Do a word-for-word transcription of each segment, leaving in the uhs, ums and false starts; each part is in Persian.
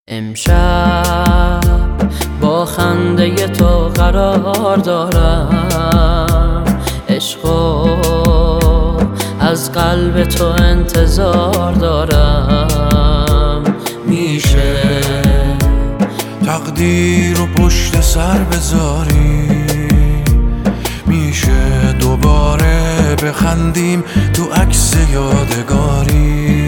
امشب با خنده تو قرار دارم، عشقو از قلب تو انتظار دارم. میشه تقدیر رو پشت سر بذاری، میشه دوباره بخندیم تو عکس یادگاری.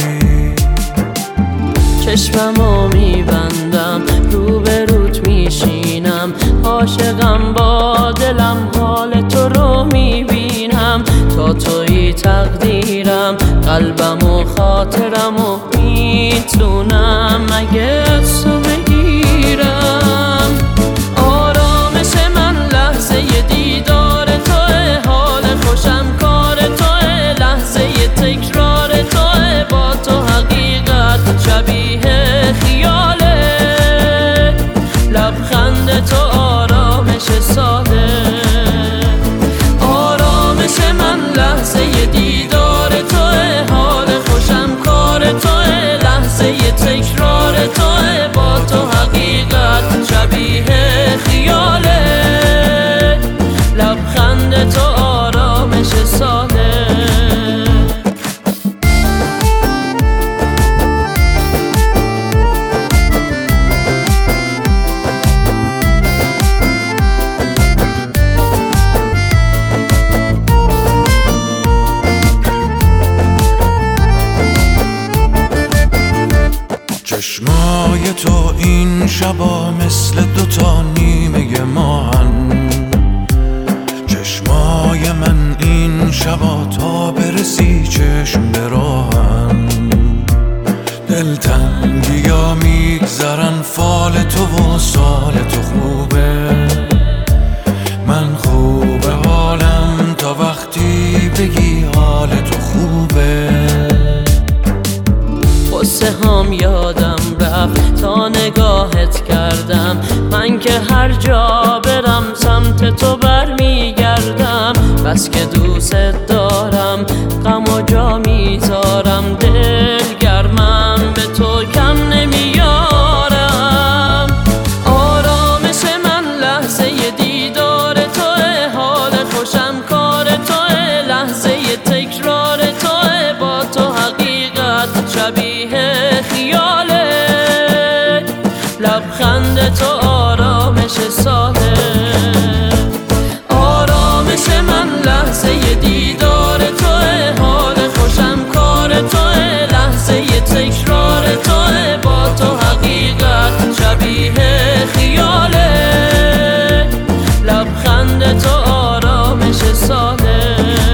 چشممو میبندم روبروت میشینم، عاشقم با دلم حال تو رو میبینم. تا توی تقدیرم قلبم و خاطرم و میتونم مگه تو بگیرم. آرامش من لحظه دیدار توه، حال خوشم کار توه، لحظه تکرار توه. با تو حقیقت شبیه خیاله، لبخند تو آرامش ساده. آرامش من لحظه دیدار توه، حال خوشم کار توه، لحظه تکرار توه. با تو حقیقت شبیه خیاله، لبخند تو آرامش ساده. چشمای تو این شبا مثل دوتا نیمه ماهن، چشمای من این شبا تا برسی چشم براهن. دلتنگی ها میگذرن فال تو و سال تو خوبه، من خوبه حالم تا وقتی بگی حال تو خوبه. قصه هام یادم رفت تا نگاهت کردم، من که هر جا برم سمت تو برمیگردم. بس که دوست دارم غم و جا میذارم، دل گرمم به تو کم نمیارم. آرامش من لحظه دیدار توه، حال خوشم کار توه، لحظه تکرار توه. با تو حقیقت شبیه خیاله، لبخند تو آرامش ساده. آرامش من لحظه دیدار توه، حال خوشم کار توه، لحظه تکرار توه. با تو حقیقت شبیه خیاله، لبخند تو آرامش ساده.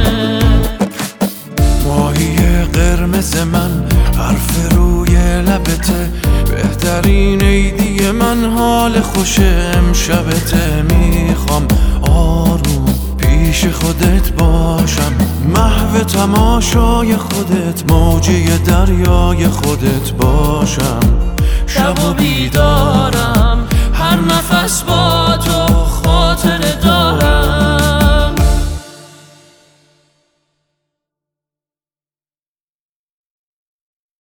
ماهی قرمز من حرف روی لبته، بهترین عیدی من حال خوش امشبته. میخوام آروم پیش خودت باشم، محو تماشای خودت، موجه دریای خودت باشم. شب و بیدارم